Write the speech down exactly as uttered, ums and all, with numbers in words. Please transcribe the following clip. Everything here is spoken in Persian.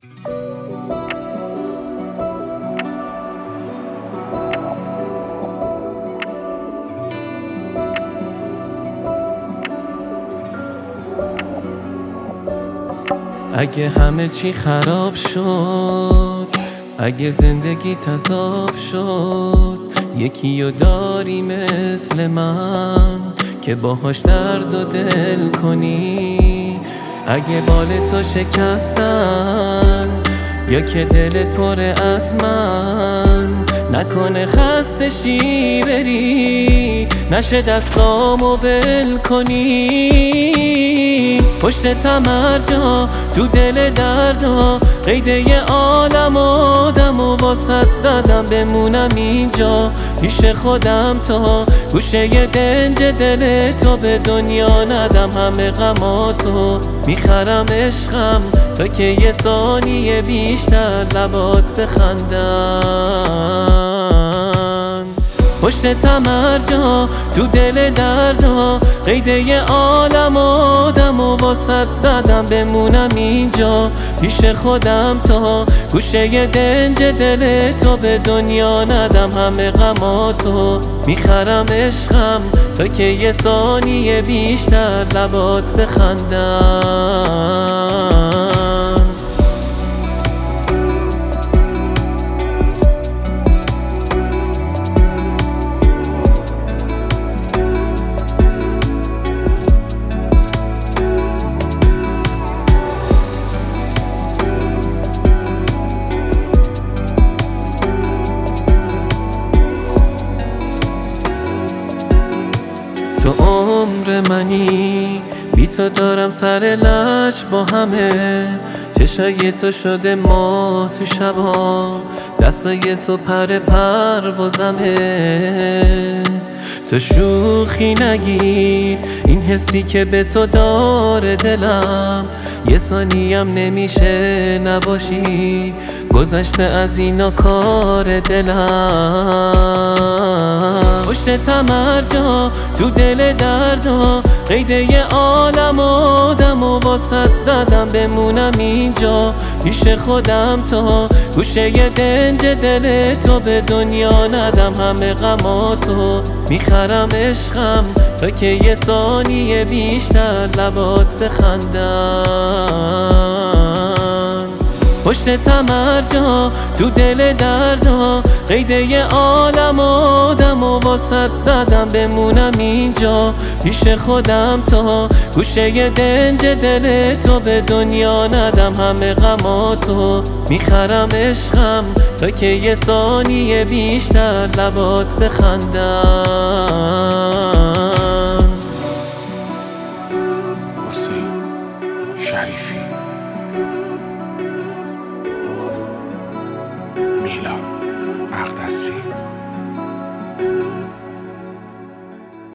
اگه همه چی خراب شد، اگه زندگی تذاب شد، یکی رو داری مثل من که باهاش درد و دل کنی. اگه بال تو شکستن یا که دلت پره از من، نکنه خسته شی بری، نشه دستامو ول کنی. پشت تمرجا تو دل دردا، قیده عالم آدم و واسط زدم بمونم اینجا پیش خودم تا گوشه دنج دل تو به دنیا ندم. همه غماتو میخرم عشقم تا که یه ثانیه بیشتر لبات بخندن. پشت تمرجا تو دل دردا، قیده عالم آدم و واسط زدم بمونم اینجا پیش خودم تا گوشه دنج دل تو به دنیا ندم. همه غماتو میخرم عشقم تا که یه ثانیه بیشتر لبات بخندن. تو عمر منی، بی تو دارم سر لج با همه. چشای تو شده ما تو شبا، دستای تو پر پروازمه. تو شوخی نگیر این حسی که به تو داره دلم، یه ثانیم نمیشه نباشی، گذشته از اینا کار دلم. پشت تمرجا تو دل دردا، قیده عالم آدم و واسط زدم بمونم اینجا پیش خودم تا گوشه دنج دل تو به دنیا ندم. همه غماتو میخرم عشقم تا که یه ثانیه بیشتر لبات بخندن. پشت تمرجا تو دل دردا، قیده عالم آدم و واسط زدم بمونم اینجا پیش خودم تا گوشه دنج دل تو به دنیا ندم. همه غماتو میخرم عشقم تا که یه ثانیه بیشتر لبات بخندن. حسین شریفی، میلاد مقدسی.